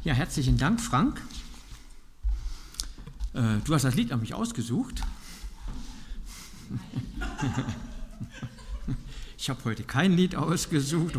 Ja, herzlichen Dank, Frank. Du hast das Lied nämlich ausgesucht. Ich habe heute kein Lied ausgesucht.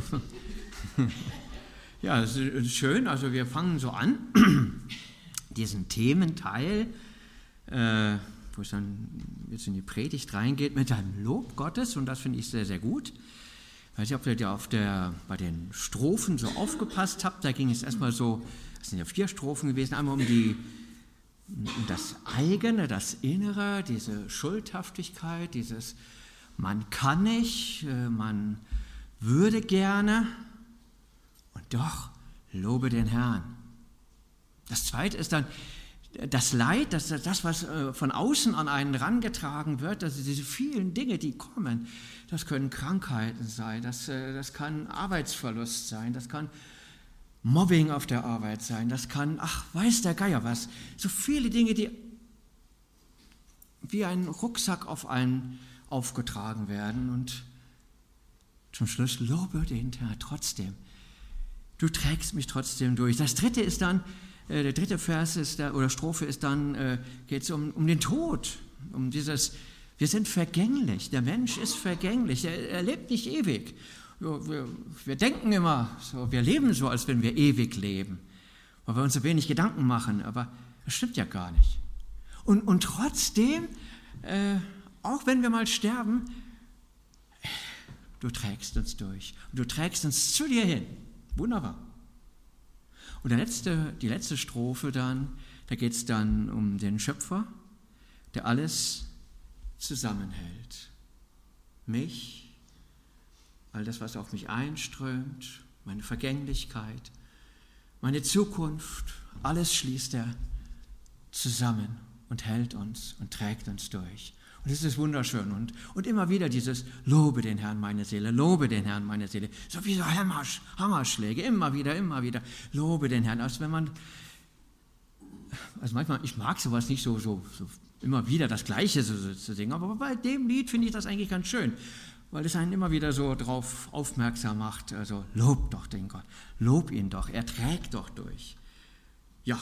Ja, es ist schön. Also wir fangen so an, diesen Thementeil, wo es dann jetzt in die Predigt reingeht, mit einem Lob Gottes. Und das finde ich sehr, sehr gut. Ich weiß nicht, ob ihr bei den Strophen so aufgepasst habt. Da ging es erstmal so, das sind ja 4 Strophen gewesen, einmal um das Eigene, das Innere, diese Schuldhaftigkeit, dieses man kann nicht, man würde gerne und doch lobe den Herrn. Das Zweite ist dann das Leid, das, was von außen an einen herangetragen wird, also diese vielen Dinge, die kommen, das können Krankheiten sein, das kann Arbeitsverlust sein, das kann Mobbing auf der Arbeit sein, das kann, weiß der Geier was, so viele Dinge, die wie ein Rucksack auf einen aufgetragen werden und zum Schluss lobe den Herrn trotzdem. Du trägst mich trotzdem durch. Das Dritte ist dann, der dritte Vers ist oder Strophe ist dann, geht es um den Tod, um dieses, wir sind vergänglich, der Mensch ist vergänglich, er lebt nicht ewig. Wir denken immer, so, wir leben so, als wenn wir ewig leben, weil wir uns so wenig Gedanken machen, aber das stimmt ja gar nicht. Und trotzdem, auch wenn wir mal sterben, du trägst uns durch und du trägst uns zu dir hin. Wunderbar. Und die letzte Strophe dann, da geht es dann um den Schöpfer, der alles zusammenhält. Mich, all das, was auf mich einströmt, meine Vergänglichkeit, meine Zukunft, alles schließt er zusammen und hält uns und trägt uns durch. Und das ist wunderschön. Und immer wieder dieses Lobe den Herrn, meine Seele, lobe den Herrn, meine Seele. So wie so Hammerschläge, immer wieder, lobe den Herrn. Also manchmal, ich mag sowas nicht so immer wieder das Gleiche zu singen, aber bei dem Lied finde ich das eigentlich ganz schön, weil es einen immer wieder so darauf aufmerksam macht. Also lob doch den Gott, lob ihn doch, er trägt doch durch. Ja,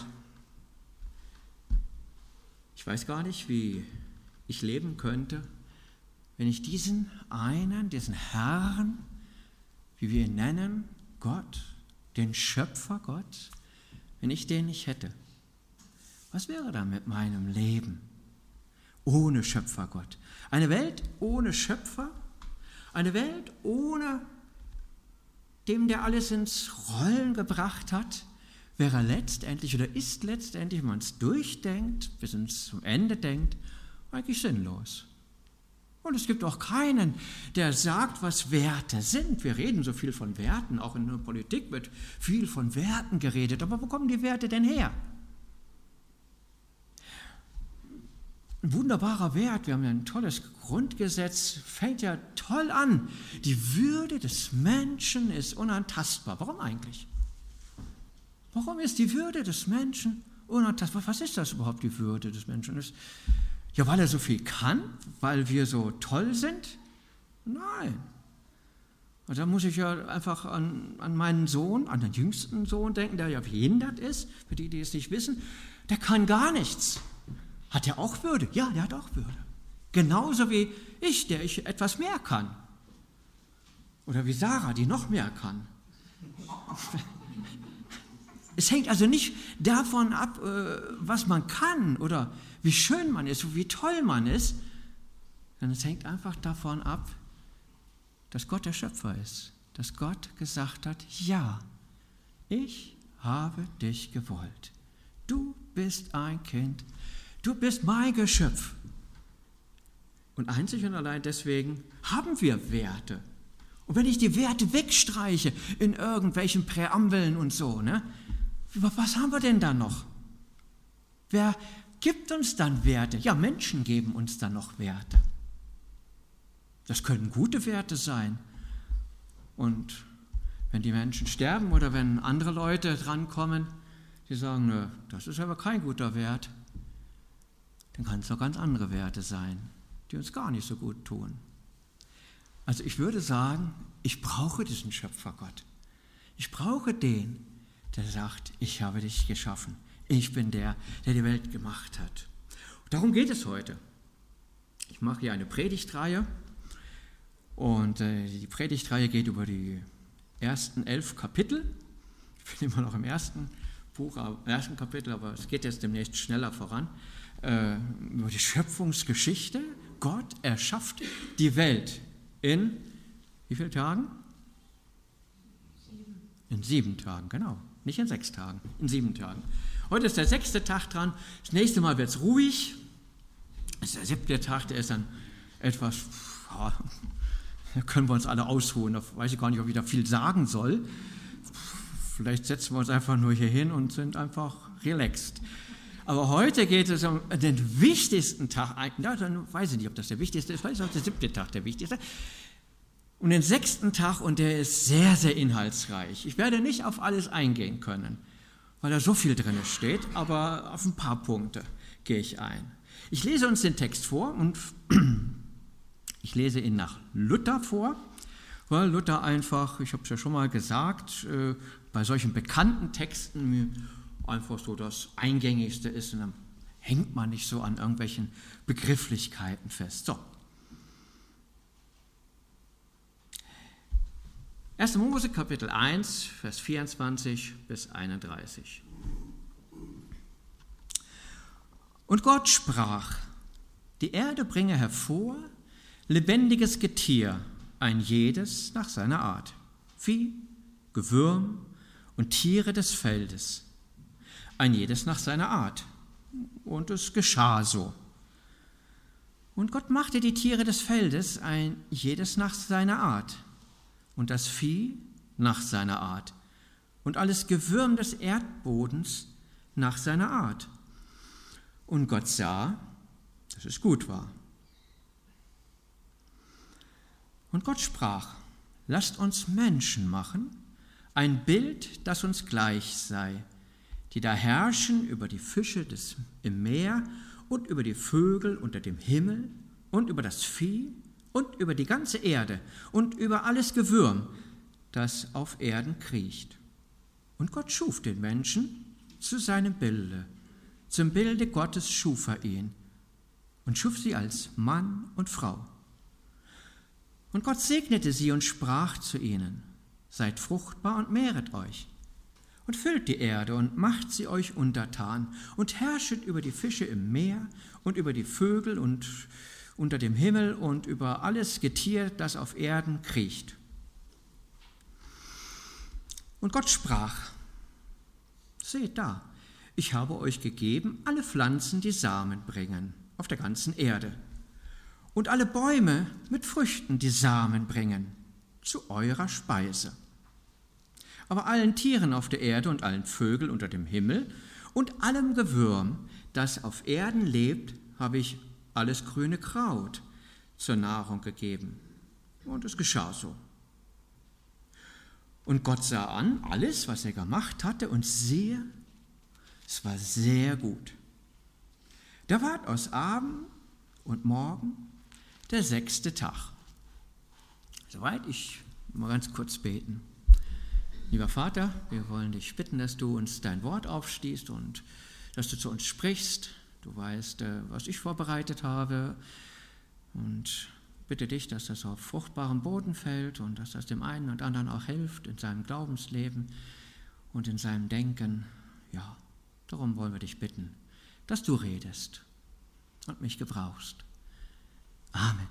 ich weiß gar nicht, wie ich leben könnte, wenn ich diesen Herrn, wie wir ihn nennen, Gott, den Schöpfer Gott, wenn ich den nicht hätte. Was wäre da mit meinem Leben ohne Schöpfer Gott? Eine Welt ohne Schöpfer, eine Welt ohne dem, der alles ins Rollen gebracht hat, wäre letztendlich oder ist letztendlich, wenn man es durchdenkt, bis ins zum Ende denkt, eigentlich sinnlos. Und es gibt auch keinen, der sagt, was Werte sind. Wir reden so viel von Werten, auch in der Politik wird viel von Werten geredet, aber wo kommen die Werte denn her? Ein wunderbarer Wert, wir haben ja ein tolles Grundgesetz, fängt ja toll an. Die Würde des Menschen ist unantastbar. Warum eigentlich? Warum ist die Würde des Menschen unantastbar? Was ist das überhaupt, die Würde des Menschen? Ja, weil er so viel kann, weil wir so toll sind? Nein. Also da muss ich ja einfach an meinen Sohn, an den jüngsten Sohn denken, der ja behindert ist, für die es nicht wissen. Der kann gar nichts. Hat er auch Würde? Ja, der hat auch Würde. Genauso wie ich, der ich etwas mehr kann. Oder wie Sarah, die noch mehr kann. Es hängt also nicht davon ab, was man kann oder wie schön man ist, wie toll man ist, sondern es hängt einfach davon ab, dass Gott der Schöpfer ist, dass Gott gesagt hat, ja, ich habe dich gewollt. Du bist ein Kind, du bist mein Geschöpf. Und einzig und allein deswegen haben wir Werte. Und wenn ich die Werte wegstreiche in irgendwelchen Präambeln und so, was haben wir denn da noch? Wer gibt uns dann Werte? Ja, Menschen geben uns dann noch Werte. Das können gute Werte sein. Und wenn die Menschen sterben oder wenn andere Leute drankommen, die sagen, nö, das ist aber kein guter Wert, dann kann es doch ganz andere Werte sein, die uns gar nicht so gut tun. Also ich würde sagen, ich brauche diesen Schöpfergott. Ich brauche den, der sagt, ich habe dich geschaffen. Ich bin der die Welt gemacht hat. Darum geht es heute. Ich mache hier eine Predigtreihe und die Predigtreihe geht über die ersten 11 Kapitel. Ich bin immer noch im ersten Kapitel, aber es geht jetzt demnächst schneller voran. Über die Schöpfungsgeschichte. Gott erschafft die Welt in wie vielen Tagen? 7. In 7 Tagen, genau. Nicht in 6 Tagen, in 7 Tagen. Heute ist der 6. Tag dran. Das nächste Mal wird es ruhig. Das ist der 7. Tag, der ist dann etwas, da können wir uns alle ausruhen. Da weiß ich gar nicht, ob ich da viel sagen soll. Vielleicht setzen wir uns einfach nur hier hin und sind einfach relaxed. Aber heute geht es um den wichtigsten Tag. Ja, dann weiß ich nicht, ob das der wichtigste ist. Vielleicht ist auch der 7. Tag der wichtigste. Um den 6. Tag, und der ist sehr, sehr inhaltsreich. Ich werde nicht auf alles eingehen können, weil da so viel drin steht, aber auf ein paar Punkte gehe ich ein. Ich lese uns den Text vor und ich lese ihn nach Luther vor, weil Luther einfach, ich habe es ja schon mal gesagt, bei solchen bekannten Texten einfach so das Eingängigste ist und dann hängt man nicht so an irgendwelchen Begrifflichkeiten fest. So. 1. Mose, Kapitel 1, Vers 24 bis 31. Und Gott sprach, die Erde bringe hervor lebendiges Getier, ein jedes nach seiner Art, Vieh, Gewürm und Tiere des Feldes, ein jedes nach seiner Art. Und es geschah so. Und Gott machte die Tiere des Feldes, ein jedes nach seiner Art, und das Vieh nach seiner Art, und alles Gewürm des Erdbodens nach seiner Art. Und Gott sah, dass es gut war. Und Gott sprach, lasst uns Menschen machen, ein Bild, das uns gleich sei, die da herrschen über die Fische im Meer und über die Vögel unter dem Himmel und über das Vieh und über die ganze Erde und über alles Gewürm, das auf Erden kriecht. Und Gott schuf den Menschen zu seinem Bilde. Zum Bilde Gottes schuf er ihn und schuf sie als Mann und Frau. Und Gott segnete sie und sprach zu ihnen, seid fruchtbar und mehret euch und füllt die Erde und macht sie euch untertan und herrschet über die Fische im Meer und über die Vögel und unter dem Himmel und über alles Getier, das auf Erden kriecht. Und Gott sprach, seht da, ich habe euch gegeben alle Pflanzen, die Samen bringen, auf der ganzen Erde, und alle Bäume mit Früchten, die Samen bringen, zu eurer Speise. Aber allen Tieren auf der Erde und allen Vögeln unter dem Himmel und allem Gewürm, das auf Erden lebt, habe ich alles grüne Kraut zur Nahrung gegeben. Und es geschah so. Und Gott sah an alles, was er gemacht hatte, und siehe, es war sehr gut. Da ward aus Abend und Morgen der 6. Tag. Soweit, ich mal ganz kurz beten. Lieber Vater, wir wollen dich bitten, dass du uns dein Wort aufschließt und dass du zu uns sprichst. Du weißt, was ich vorbereitet habe, und bitte dich, dass das auf fruchtbaren Boden fällt und dass das dem einen und anderen auch hilft in seinem Glaubensleben und in seinem Denken. Ja, darum wollen wir dich bitten, dass du redest und mich gebrauchst. Amen.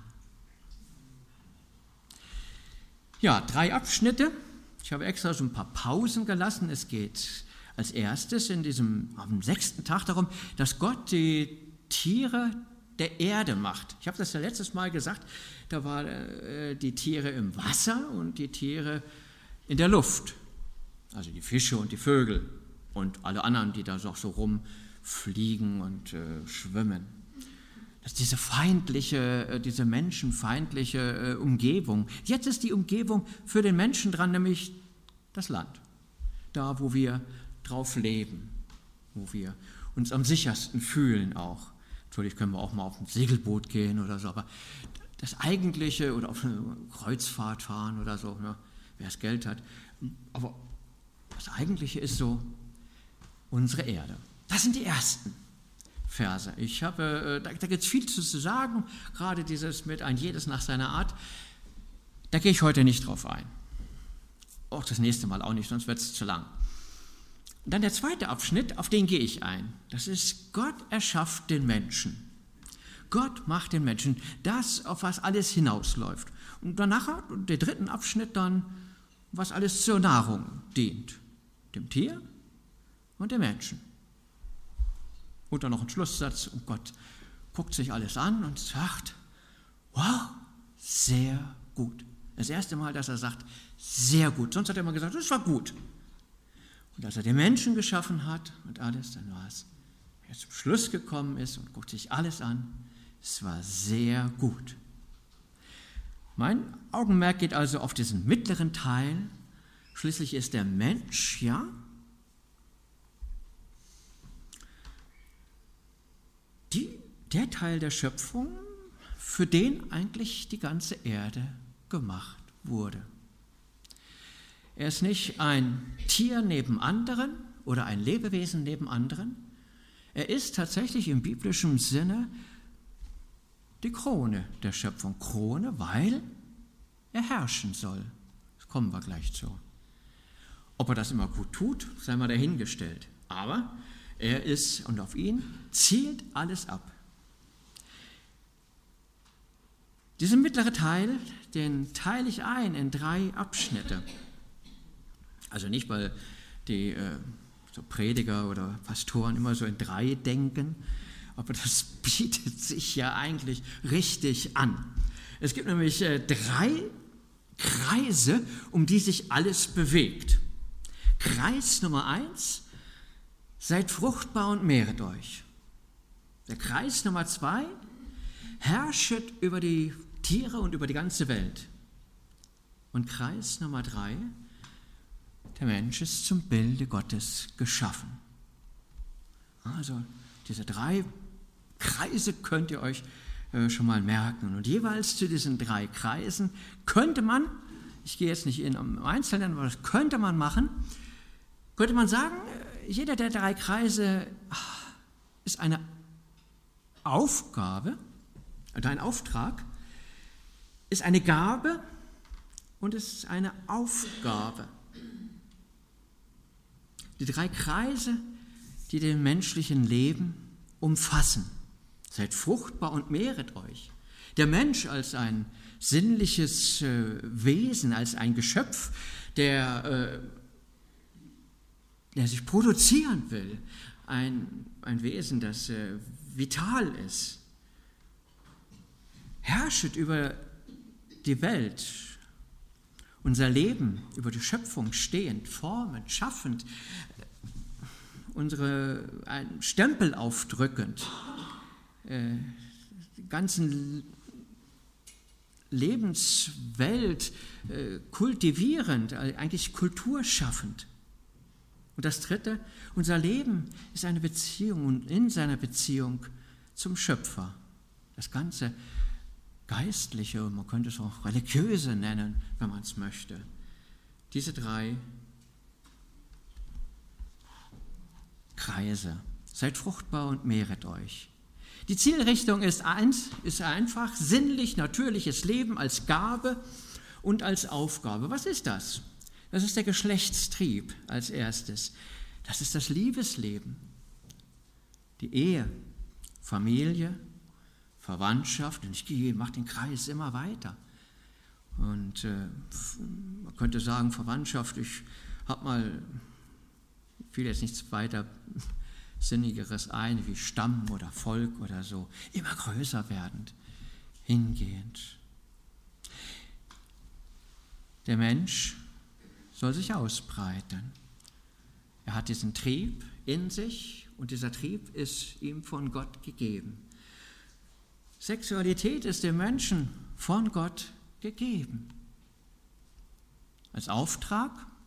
Ja, 3 Abschnitte. Ich habe extra so ein paar Pausen gelassen. Es geht als erstes am 6. Tag darum, dass Gott die Tiere der Erde macht. Ich habe das ja letztes Mal gesagt, da waren die Tiere im Wasser und die Tiere in der Luft. Also die Fische und die Vögel und alle anderen, die da so rumfliegen und schwimmen. Das ist diese menschenfeindliche Umgebung. Jetzt ist die Umgebung für den Menschen dran, nämlich das Land. Da, wo wir drauf leben, wo wir uns am sichersten fühlen auch. Natürlich können wir auch mal auf ein Segelboot gehen oder so, aber das Eigentliche, oder auf eine Kreuzfahrt fahren oder so, ne, wer das Geld hat. Aber das Eigentliche ist so unsere Erde. Das sind die ersten Verse. Da gibt es viel zu sagen, gerade dieses mit ein jedes nach seiner Art. Da gehe ich heute nicht drauf ein. Auch das nächste Mal auch nicht, sonst wird es zu lang. Und dann der zweite Abschnitt, auf den gehe ich ein. Das ist, Gott erschafft den Menschen. Gott macht den Menschen, das, auf was alles hinausläuft. Und danach, der dritten Abschnitt dann, was alles zur Nahrung dient. Dem Tier und dem Menschen. Und dann noch ein Schlusssatz, und Gott guckt sich alles an und sagt, wow, sehr gut. Das erste Mal, dass er sagt, sehr gut. Sonst hat er immer gesagt, das war gut. Und als er den Menschen geschaffen hat und alles, dann war es, wie er zum Schluss gekommen ist und guckt sich alles an, es war sehr gut. Mein Augenmerk geht also auf diesen mittleren Teil. Schließlich ist der Mensch, ja, der Teil der Schöpfung, für den eigentlich die ganze Erde gemacht wurde. Er ist nicht ein Tier neben anderen oder ein Lebewesen neben anderen. Er ist tatsächlich im biblischen Sinne die Krone der Schöpfung. Krone, weil er herrschen soll. Das kommen wir gleich zu. Ob er das immer gut tut, sei mal dahingestellt. Aber er ist, und auf ihn zielt alles ab. Diesen mittleren Teil, den teile ich ein in 3 Abschnitte. Also nicht, weil die so Prediger oder Pastoren immer so in 3 denken, aber das bietet sich ja eigentlich richtig an. Es gibt nämlich 3 Kreise, um die sich alles bewegt. Kreis Nummer 1, seid fruchtbar und mehret euch. Der Kreis Nummer 2, herrschet über die Tiere und über die ganze Welt. Und Kreis Nummer 3, der Mensch ist zum Bilde Gottes geschaffen. Also diese 3 Kreise könnt ihr euch schon mal merken. Und jeweils zu diesen 3 Kreisen könnte man, ich gehe jetzt nicht im Einzelnen, aber das könnte man machen, könnte man sagen, jeder der 3 Kreise ist eine Aufgabe, oder ein Auftrag, ist eine Gabe und es ist eine Aufgabe. Die 3 Kreise, die den menschlichen Leben umfassen. Seid fruchtbar und mehret euch. Der Mensch als ein sinnliches Wesen, als ein Geschöpf, der sich produzieren will, ein Wesen, das vital ist, herrschet über die Welt, unser Leben, über die Schöpfung stehend, formend, schaffend, einen Stempel aufdrückend, die ganzen Lebenswelt kultivierend, eigentlich kulturschaffend. Und das 3, unser Leben ist eine Beziehung und in seiner Beziehung zum Schöpfer. Das ganze Geistliche, man könnte es auch Religiöse nennen, wenn man es möchte. Diese 3 Kreise. Seid fruchtbar und mehret euch. Die Zielrichtung ist einfach sinnlich natürliches Leben als Gabe und als Aufgabe. Was ist das? Das ist der Geschlechtstrieb als erstes. Das ist das Liebesleben, die Ehe, Familie, Verwandtschaft. Und ich mache den Kreis immer weiter. Und man könnte sagen, Verwandtschaft, ich fiel jetzt nichts weiter Sinnigeres ein, wie Stamm oder Volk oder so, immer größer werdend, hingehend. Der Mensch soll sich ausbreiten. Er hat diesen Trieb in sich und dieser Trieb ist ihm von Gott gegeben. Sexualität ist dem Menschen von Gott gegeben. Als Auftrag,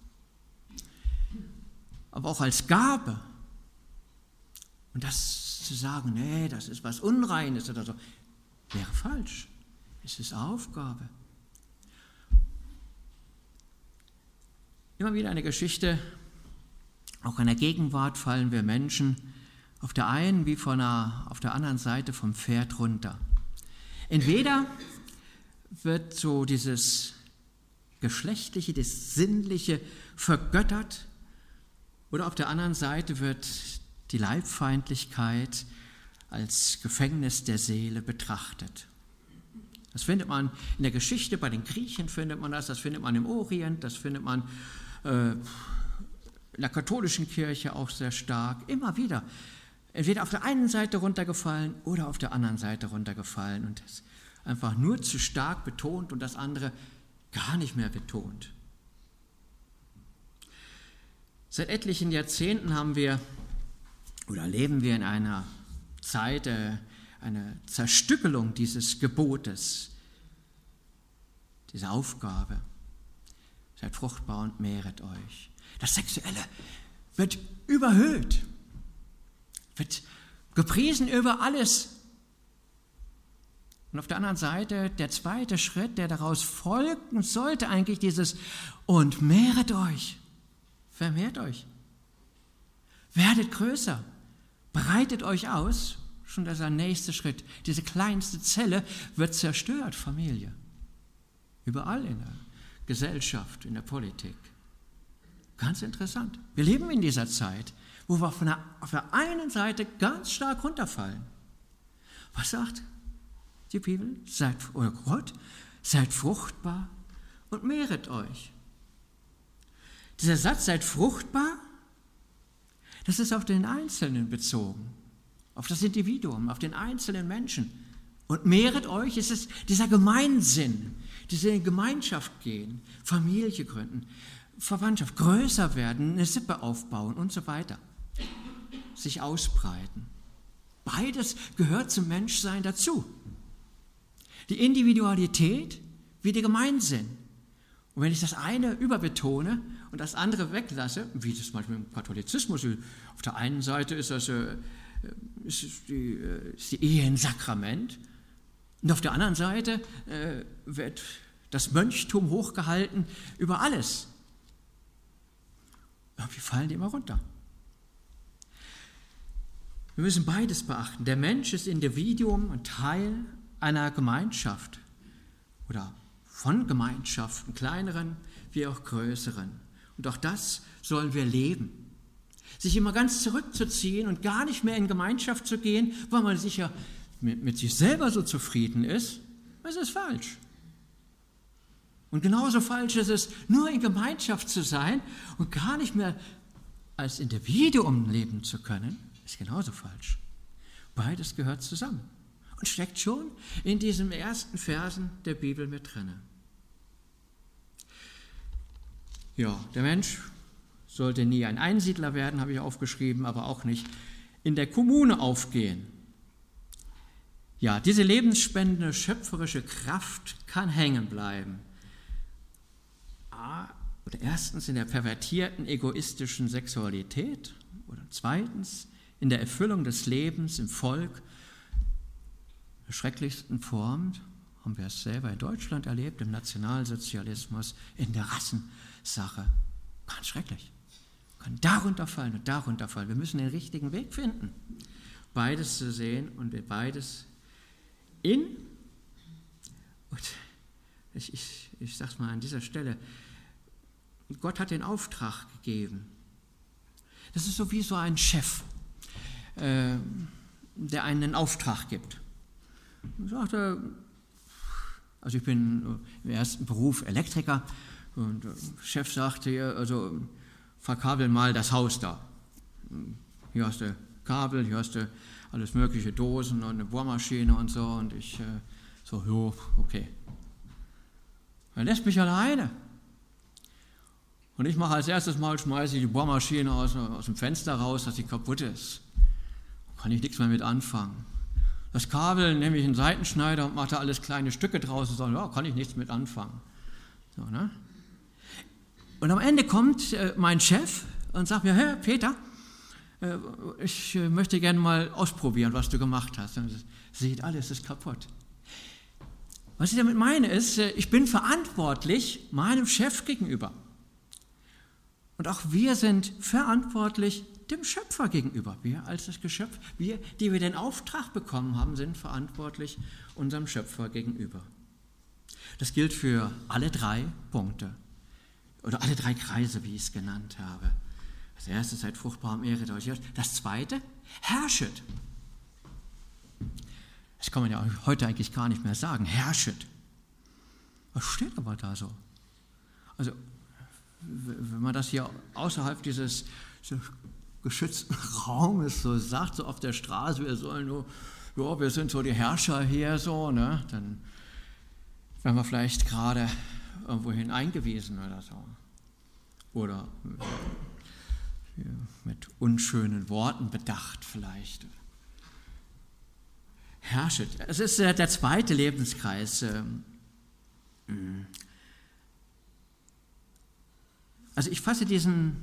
aber auch als Gabe. Und das zu sagen, nee, das ist was Unreines oder so, wäre falsch. Es ist Aufgabe. Immer wieder eine Geschichte Auch in der Gegenwart fallen wir Menschen auf der einen wie auf der anderen Seite vom Pferd runter. Entweder wird so dieses Geschlechtliche, das Sinnliche vergöttert, oder auf der anderen Seite wird die Leibfeindlichkeit als Gefängnis der Seele betrachtet. Das findet man in der Geschichte, bei den Griechen findet man das findet man im Orient, das findet man in der katholischen Kirche auch sehr stark, immer wieder. Entweder auf der einen Seite runtergefallen oder auf der anderen Seite runtergefallen und das einfach nur zu stark betont und das andere gar nicht mehr betont. Seit etlichen Jahrzehnten leben wir in einer Zeit, eine Zerstückelung dieses Gebotes, dieser Aufgabe. Seid fruchtbar und mehret euch. Das Sexuelle wird überhöht, wird gepriesen über alles. Und auf der anderen Seite, der zweite Schritt, der daraus folgen sollte, eigentlich dieses und mehret euch, vermehrt euch, werdet größer, breitet euch aus. Schon das ist der nächste Schritt. Diese kleinste Zelle wird zerstört, Familie. Überall in der Gesellschaft, in der Politik. Ganz interessant. Wir leben in dieser Zeit, wo wir auf der einen Seite ganz stark runterfallen. Was sagt die Bibel? Gott, seid fruchtbar und mehret euch. Dieser Satz, seid fruchtbar, das ist auf den Einzelnen bezogen, auf das Individuum, auf den einzelnen Menschen. Und mehret euch, es ist dieser Gemeinsinn, diese in Gemeinschaft gehen, Familie gründen, Verwandtschaft, größer werden, eine Sippe aufbauen und so weiter, sich ausbreiten. Beides gehört zum Menschsein dazu. Die Individualität wie der Gemeinsinn. Und wenn ich das eine überbetone und das andere weglasse, wie das manchmal im Katholizismus, auf der einen Seite ist die Ehe ein Sakrament und auf der anderen Seite wird das Mönchtum hochgehalten über alles. Irgendwie fallen die immer runter. Wir müssen beides beachten. Der Mensch ist Individuum und Teil einer Gemeinschaft oder von Gemeinschaften, kleineren wie auch größeren. Und auch das sollen wir leben. Sich immer ganz zurückzuziehen und gar nicht mehr in Gemeinschaft zu gehen, weil man sicher mit sich selber so zufrieden ist, das ist falsch. Und genauso falsch ist es, nur in Gemeinschaft zu sein und gar nicht mehr als Individuum leben zu können, ist genauso falsch. Beides gehört zusammen und steckt schon in diesen ersten Versen der Bibel mit drin. Ja, der Mensch sollte nie ein Einsiedler werden, habe ich aufgeschrieben, aber auch nicht in der Kommune aufgehen. Ja, diese lebensspendende, schöpferische Kraft kann hängen bleiben. Oder erstens in der pervertierten, egoistischen Sexualität oder zweitens in der Erfüllung des Lebens im Volk, der schrecklichsten Form, haben wir es selber in Deutschland erlebt, im Nationalsozialismus, in der Rassensache. Ganz schrecklich. Wir können darunter fallen und darunter fallen. Wir müssen den richtigen Weg finden, beides zu sehen und beides und ich sage es mal an dieser Stelle, Gott hat den Auftrag gegeben. Das ist so wie so ein Chef, der einen Auftrag gibt. Er sagte, also ich bin im ersten Beruf Elektriker und der Chef sagte, also verkabel mal das Haus da. Hier hast du Kabel, hier hast du alles mögliche Dosen und eine Bohrmaschine und so und ich so, jo, okay. Er lässt mich alleine. Und ich mache als erstes Mal, schmeiße ich die Bohrmaschine aus dem Fenster raus, dass sie kaputt ist. Kann ich nichts mehr mit anfangen. Das Kabel nehme ich in einen Seitenschneider und mache da alles kleine Stücke draus und sage, ja, kann ich nichts mit anfangen. So, ne? Und am Ende kommt mein Chef und sagt mir, Herr Peter, ich möchte gerne mal ausprobieren, was du gemacht hast. Und sieht, alles ist kaputt. Was ich damit meine ist, ich bin verantwortlich meinem Chef gegenüber. Und auch wir sind verantwortlich dem Schöpfer gegenüber. Wir als das Geschöpf, wir, die wir den Auftrag bekommen haben, sind verantwortlich unserem Schöpfer gegenüber. Das gilt für alle 3 Punkte oder alle 3 Kreise, wie ich es genannt habe. Das erste, seid fruchtbar und ehret euch. Das zweite, herrschet. Das kann man ja heute eigentlich gar nicht mehr sagen, herrschet. Was steht aber da so? Also, wenn man das hier außerhalb dieses geschützten Raumes so sagt, so auf der Straße, wir sollen nur, ja, wir sind so die Herrscher hier, so, ne, dann werden wir vielleicht gerade irgendwohin eingewiesen oder so. Oder mit unschönen Worten bedacht vielleicht. Herrschet. Es ist der zweite Lebenskreis. Also ich fasse diesen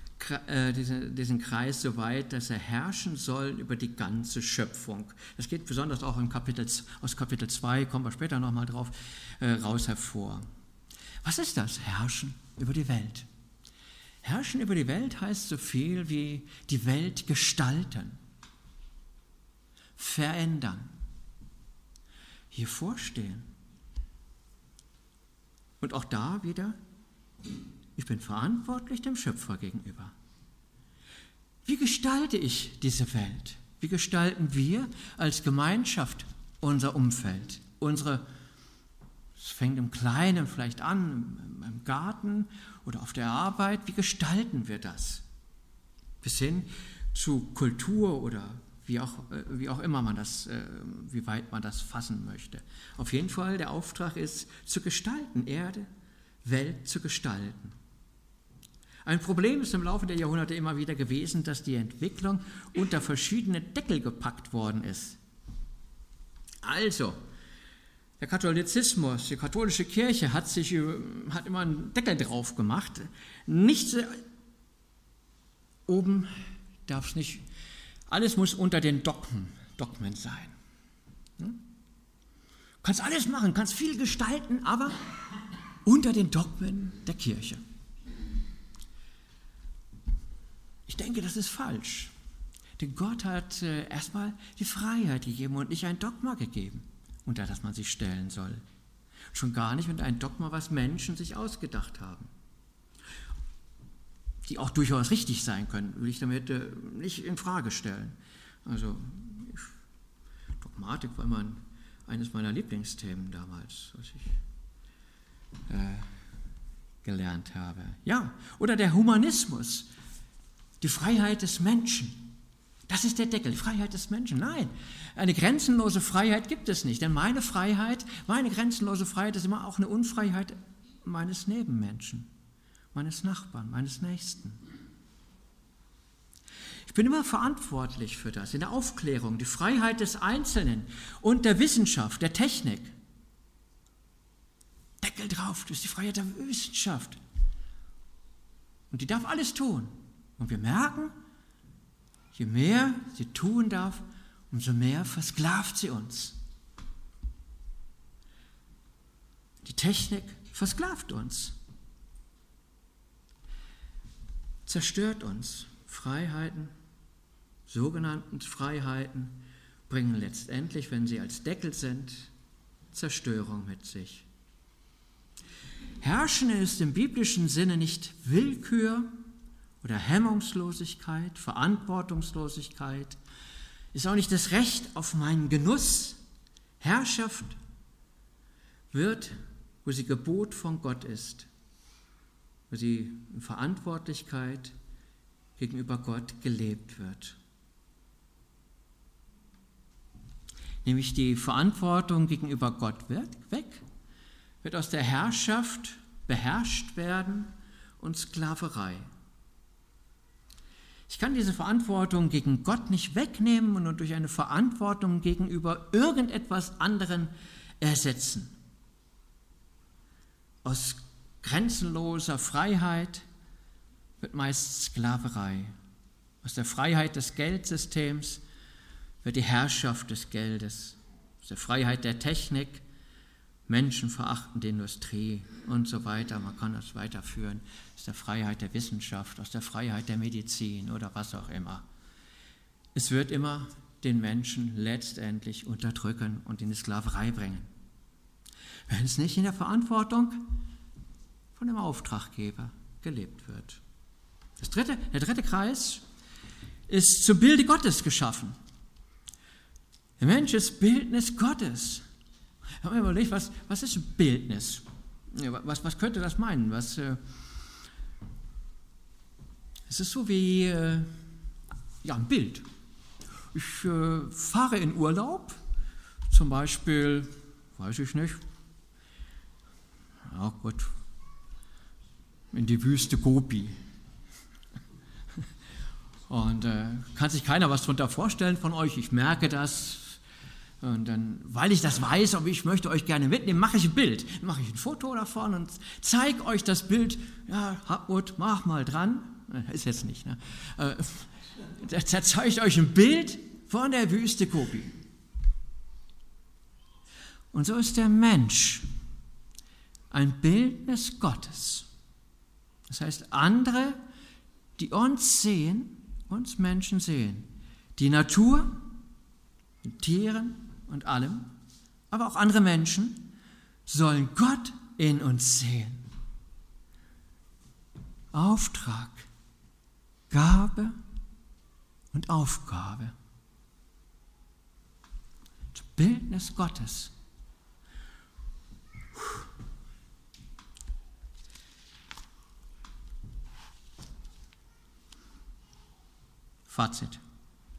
Kreis so weit, dass er herrschen soll über die ganze Schöpfung. Das geht besonders auch aus Kapitel 2, kommen wir später nochmal drauf, raus hervor. Was ist das? Herrschen über die Welt. Herrschen über die Welt heißt so viel wie die Welt gestalten, verändern, hier vorstehen. Und auch da wieder, ich bin verantwortlich dem Schöpfer gegenüber. Wie gestalte ich diese Welt? Wie gestalten wir als Gemeinschaft unser Umfeld? Es fängt im Kleinen vielleicht an, im Garten oder auf der Arbeit. Wie gestalten wir das? Bis hin zu Kultur oder wie auch immer wie weit man das fassen möchte. Auf jeden Fall, der Auftrag ist, zu gestalten, Erde, Welt zu gestalten. Ein Problem ist im Laufe der Jahrhunderte immer wieder gewesen, dass die Entwicklung unter verschiedene Deckel gepackt worden ist. Also, der Katholizismus, die katholische Kirche hat immer einen Deckel drauf gemacht. Nichts oben darf es nicht, alles muss unter den Dogmen sein. Du kannst alles machen, kannst viel gestalten, aber unter den Dogmen der Kirche. Ich denke, das ist falsch. Denn Gott hat erstmal die Freiheit gegeben und nicht ein Dogma gegeben, unter das man sich stellen soll. Schon gar nicht unter ein Dogma, was Menschen sich ausgedacht haben. Die auch durchaus richtig sein können, will ich damit nicht in Frage stellen. Also Dogmatik war immer eines meiner Lieblingsthemen damals, was ich gelernt habe. Ja, oder der Humanismus. Die Freiheit des Menschen. Das ist der Deckel, die Freiheit des Menschen. Nein, eine grenzenlose Freiheit gibt es nicht. Denn meine grenzenlose Freiheit ist immer auch eine Unfreiheit meines Nebenmenschen, meines Nachbarn, meines Nächsten. Ich bin immer verantwortlich für das, in der Aufklärung, die Freiheit des Einzelnen und der Wissenschaft, der Technik. Deckel drauf, das ist die Freiheit der Wissenschaft. Und die darf alles tun. Und wir merken, je mehr sie tun darf, umso mehr versklavt sie uns. Die Technik versklavt uns, zerstört uns. Freiheiten, sogenannten Freiheiten, bringen letztendlich, wenn sie als Deckel sind, Zerstörung mit sich. Herrschen ist im biblischen Sinne nicht Willkür oder Hemmungslosigkeit, Verantwortungslosigkeit, ist auch nicht das Recht auf meinen Genuss. Herrschaft wird, wo sie Gebot von Gott ist, wo sie in Verantwortlichkeit gegenüber Gott gelebt wird. Nämlich die Verantwortung gegenüber Gott wird aus der Herrschaft beherrscht werden und Sklaverei. Ich kann diese Verantwortung gegen Gott nicht wegnehmen und durch eine Verantwortung gegenüber irgendetwas anderem ersetzen. Aus grenzenloser Freiheit wird meist Sklaverei. Aus der Freiheit des Geldsystems wird die Herrschaft des Geldes. Aus der Freiheit der Technik menschenverachtende Industrie und so weiter. Man kann das weiterführen aus der Freiheit der Wissenschaft, aus der Freiheit der Medizin oder was auch immer. Es wird immer den Menschen letztendlich unterdrücken und in die Sklaverei bringen, wenn es nicht in der Verantwortung von dem Auftraggeber gelebt wird. Der dritte Kreis ist zum Bilde Gottes geschaffen. Der Mensch ist Bildnis Gottes. Ich habe mir überlegt, was ist ein Bildnis? Was könnte das meinen? Es ist so wie ein Bild. Ich fahre in Urlaub, zum Beispiel, weiß ich nicht, ja gut, in die Wüste Gobi. Und kann sich keiner was darunter vorstellen von euch, ich merke das. Und dann, weil ich das weiß, aber ich möchte euch gerne mitnehmen, mache ich ein Bild. Mache ich ein Foto davon und zeige euch das Bild. Ja, Hartmut, mach mal dran. Ist jetzt nicht, ne? Da zeige ich euch ein Bild von der Wüste Gobi. Und so ist der Mensch ein Bildnis Gottes. Das heißt, andere, die uns sehen, uns Menschen sehen, die Natur, die Tieren und allem, aber auch andere Menschen sollen Gott in uns sehen. Auftrag, Gabe und Aufgabe. Das Bildnis Gottes. Fazit.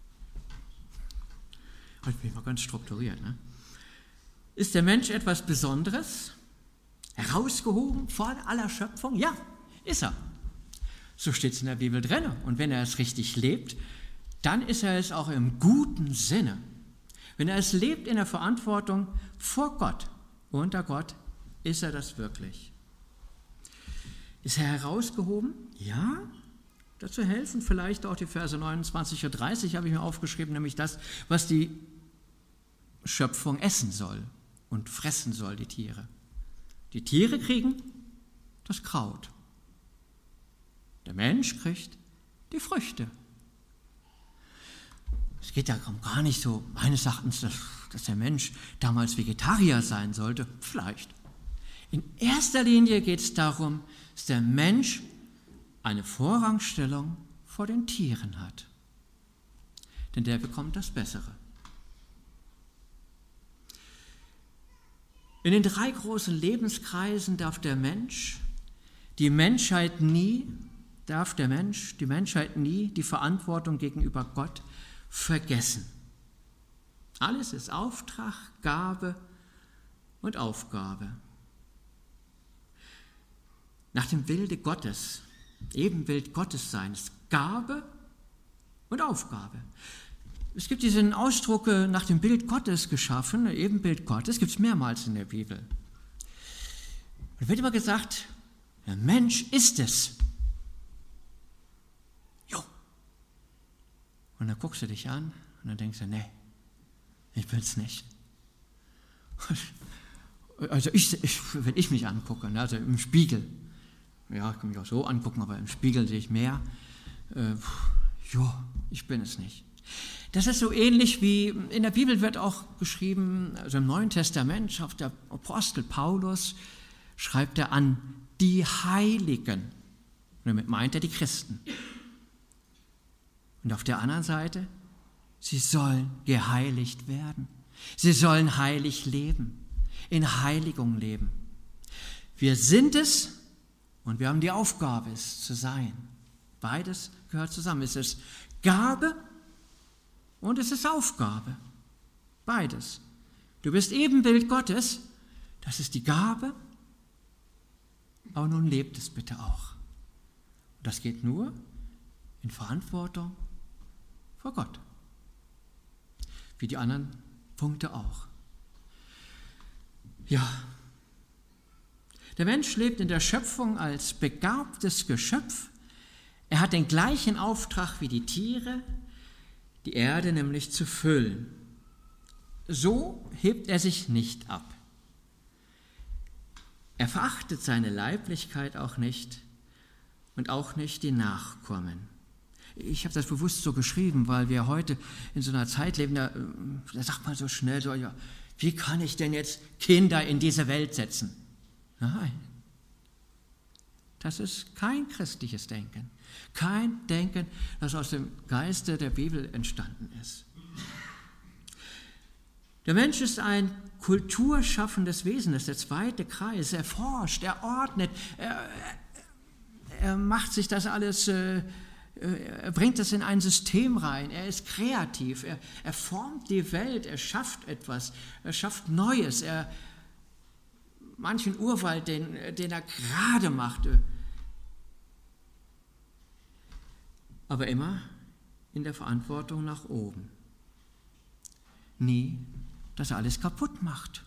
Heute bin ich mal ganz strukturiert. Ne? Ist der Mensch etwas Besonderes? Herausgehoben von aller Schöpfung? Ja, ist er. So steht es in der Bibel drin. Und wenn er es richtig lebt, dann ist er es auch im guten Sinne. Wenn er es lebt in der Verantwortung vor Gott, unter Gott, ist er das wirklich. Ist er herausgehoben? Ja. Dazu helfen vielleicht auch die Verse 29 und 30, habe ich mir aufgeschrieben, nämlich das, was die Schöpfung essen soll und fressen soll, die Tiere. Die Tiere kriegen das Kraut. Der Mensch kriegt die Früchte. Es geht ja gar nicht so, meines Erachtens, dass der Mensch damals Vegetarier sein sollte. Vielleicht. In erster Linie geht es darum, dass der Mensch eine Vorrangstellung vor den Tieren hat. Denn der bekommt das Bessere. In den 3 großen Lebenskreisen darf die Menschheit nie die Verantwortung gegenüber Gott vergessen. Alles ist Auftrag, Gabe und Aufgabe. Nach dem Bilde Gottes, Ebenbild Gottes sein, ist Gabe und Aufgabe. Es gibt diesen Ausdruck nach dem Bild Gottes geschaffen, Ebenbild Gottes, gibt es mehrmals in der Bibel. Und wird immer gesagt, der Mensch ist es. Jo. Und dann guckst du dich an und dann denkst du, nee, ich bin es nicht. Also wenn ich mich angucke, also im Spiegel, ja, ich kann mich auch so angucken, aber im Spiegel sehe ich mehr, ich bin es nicht. Das ist so ähnlich wie, in der Bibel wird auch geschrieben, also im Neuen Testament schreibt der Apostel Paulus, schreibt er an die Heiligen. Und damit meint er die Christen. Und auf der anderen Seite, sie sollen geheiligt werden. Sie sollen heilig leben, in Heiligung leben. Wir sind es und wir haben die Aufgabe, es zu sein. Beides gehört zusammen. Es ist Gabe und es ist Aufgabe. Beides. Du bist Ebenbild Gottes, das ist die Gabe, aber nun lebt es bitte auch. Und das geht nur in Verantwortung vor Gott. Wie die anderen Punkte auch. Ja, der Mensch lebt in der Schöpfung als begabtes Geschöpf. Er hat den gleichen Auftrag wie die Tiere, die Erde nämlich zu füllen. So hebt er sich nicht ab. Er verachtet seine Leiblichkeit auch nicht und auch nicht die Nachkommen. Ich habe das bewusst so geschrieben, weil wir heute in so einer Zeit leben, da sagt man so schnell so, ja, wie kann ich denn jetzt Kinder in diese Welt setzen? Nein, das ist kein christliches Denken. Kein Denken, das aus dem Geiste der Bibel entstanden ist. Der Mensch ist ein kulturschaffendes Wesen, das ist der zweite Kreis. Er forscht, er ordnet, er macht sich das alles, er bringt es in ein System rein, er ist kreativ, er formt die Welt, er schafft etwas, er schafft Neues, manchen Urwald, den er gerade machte, aber immer in der Verantwortung nach oben. Nie, dass er alles kaputt macht.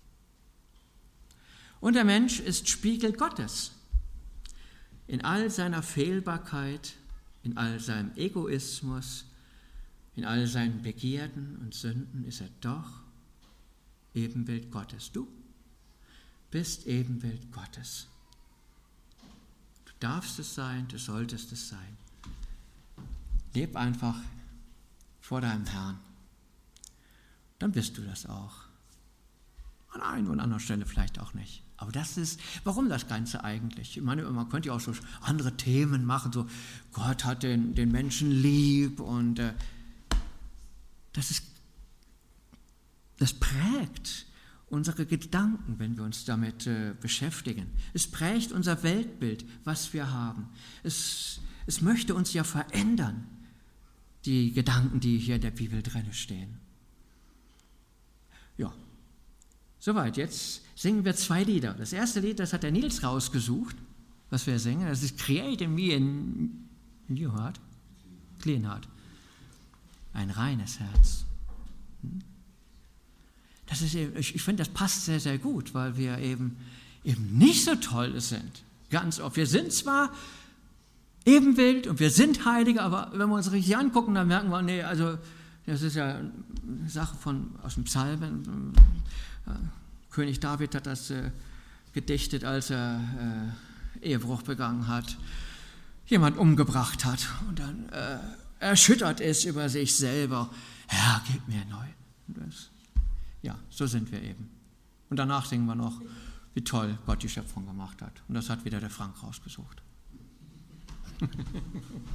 Und der Mensch ist Spiegel Gottes. In all seiner Fehlbarkeit, in all seinem Egoismus, in all seinen Begierden und Sünden ist er doch Ebenbild Gottes. Du bist Ebenbild Gottes. Du darfst es sein, du solltest es sein. Leb einfach vor deinem Herrn. Dann bist du das auch. An einer oder anderen Stelle vielleicht auch nicht. Aber das ist, warum das Ganze eigentlich? Ich meine, man könnte ja auch so andere Themen machen, so Gott hat den Menschen lieb und das prägt unsere Gedanken, wenn wir uns damit beschäftigen. Es prägt unser Weltbild, was wir haben. Es möchte uns ja verändern, die Gedanken, die hier in der Bibel drin stehen. Ja, soweit. Jetzt singen wir 2 Lieder. Das erste Lied, das hat der Nils rausgesucht, was wir singen. Das ist Create in me a new heart, clean heart. Ein reines Herz. Das ist, ich finde, das passt sehr, sehr gut, weil wir eben nicht so toll sind. Ganz oft. Wir sind zwar Ebenbild und wir sind Heilige, aber wenn wir uns richtig angucken, dann merken wir, nee, also das ist ja eine Sache aus dem Psalmen. König David hat das gedichtet, als er Ehebruch begangen hat, jemand umgebracht hat und dann erschüttert ist über sich selber. Herr, gib mir neu. Ja, so sind wir eben. Und danach singen wir noch, wie toll Gott die Schöpfung gemacht hat. Und das hat wieder der Frank rausgesucht.